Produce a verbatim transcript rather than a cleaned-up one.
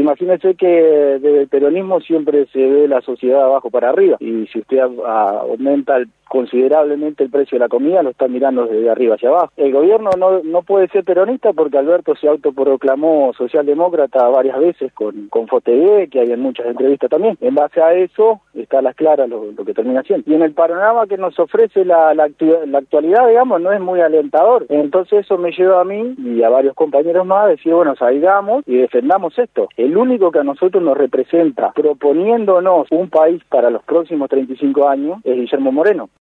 Imagínese que desde el peronismo siempre se ve la sociedad de abajo para arriba, y si usted a, a, aumenta el, considerablemente el precio de la comida, lo está mirando desde arriba hacia abajo. El gobierno no, no puede ser peronista porque Alberto se autoproclamó socialdemócrata varias veces con, con FOTV, que hay en muchas entrevistas también. En base a eso está a las claras lo, lo que termina siendo. Y en el panorama que nos ofrece la, la, la actualidad, digamos, no es muy alentador. Entonces eso me lleva a mí y a varios compañeros más a decir, bueno, salgamos y defendamos esto. El único que a nosotros nos representa proponiéndonos un país para los próximos treinta y cinco años es Guillermo Moreno.